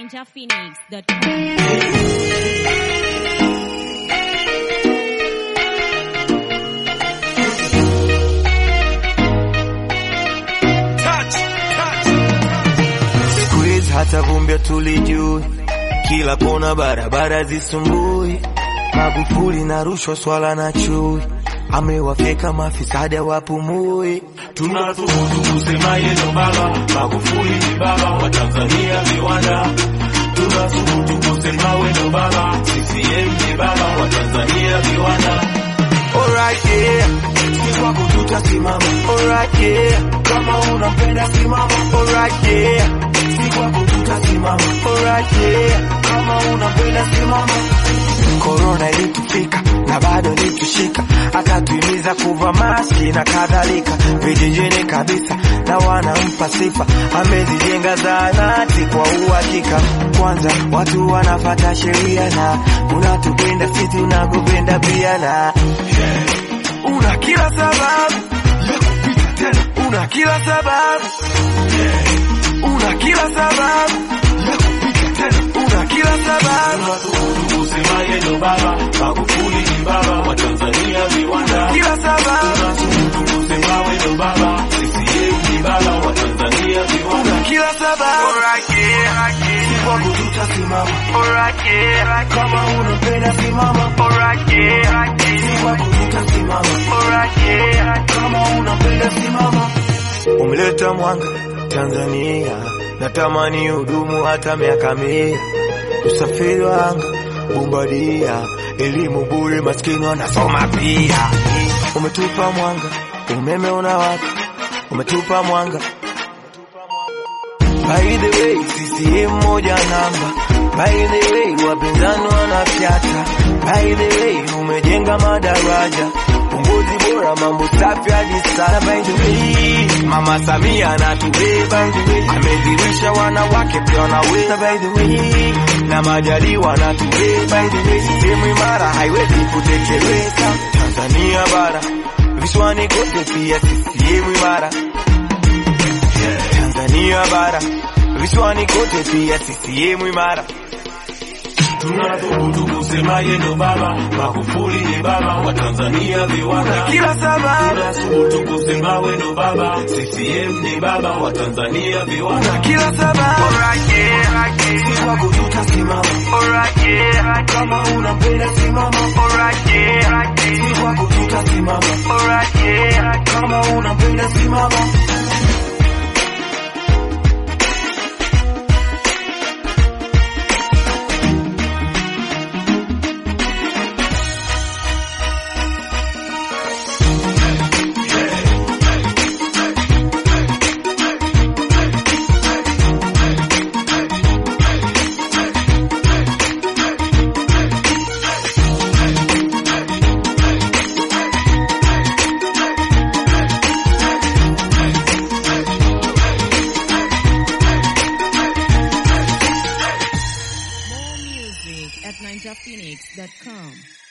Squeeze hata vumbi tulijui, kila kona barabara zisumbui, Magufuli na rushwa swala na chui, amewafeka mafisadi wapumui. Tunathubutu kusema yeye ndo baba, Magufuli ni baba wa Tanzania viwanda. Tunathubutu kusema wewe ndo baba, CCM ni baba wa Tanzania viwanda. Alright yeah, sisi tutasimama. Alright yeah, kama unapenda simama. Alright yeah, sisi tutasimama. Alright yeah, kama unapenda simama. Corona ilitufika na bado ilitushika, akatuhimiza kuvaa maski na kadhalika, vijijini kabisa na wanampa sifa, amezijenga zahanati kwa uhakika. Kwanza watu wanafuata sheria na unatupenda sisi tunakupenda pia, na una kila sababu ya kupita tena, una kila sababu, una kila sababu ya kupita tena, una kila sababu. Kusema yeye ndo baba, Magufuli ni baba wa Tanzania viwanda. Kila sababu. Kusema wewe ndo baba, CCM ni baba wa Tanzania viwanda. Kila sababu. Alright yeah, sisi tutasimama. Alright yeah, kama unapenda simama. Alright yeah, sisi tutasimama. Alright yeah, kama unapenda simama. Umeleta mwanga Tanzania, natamani hudumu hata miaka 100. Usafiri wa anga Bombardia, elimu bure maskini wanasoma pia. Umetupa mwanga, umeme unawaka, umetupa mwanga. By the way, CCM moja namba. By the way, wapinzani wanafyata. By the way, umejenga madaraja, uongozi bora, mambo safi hadi sana. By the way, Mama Samia anatubeba. Amezirisha wanawake pia wanaweza. By the way, na Majaliwa anatubeba. By the way, sehemu imara haiwezi kutetereka. Tanzania bara, visiwani kote pia CCM imara. Tanzania bara, visiwani kote pia CCM imara. Tunathubutu kusema yeye ndo baba, Magufuli ni baba wa Tanzania viwanda. Kila sababu. Tunathubutu kusema wewe ndo baba, CCM ni baba wa Tanzania viwanda. Kila sababu. Alright yeah, sisi tutasimama. Alright yeah, kama unapenda simama. Alright yeah, sisi tutasimama. Alright yeah, kama unapenda simama. at ninjaphoenix.com.